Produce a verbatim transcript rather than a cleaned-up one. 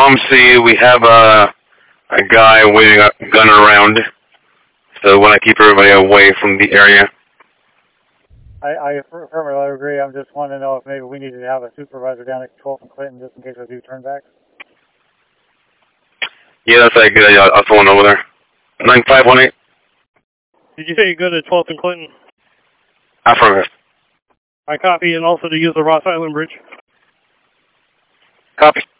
Tom C, we have a, a guy waving a gun around, so we want to keep everybody away from the area. I, I firmly agree. I'm just wanting to know if maybe we need to have a supervisor down at twelfth and Clinton just in case I do turn back. Yeah, that's a good idea. I'll throw one over there. nine five one eight. Did you say you go to twelfth and Clinton? Affirmative. I copy, and also to use the Ross Island Bridge. Copy.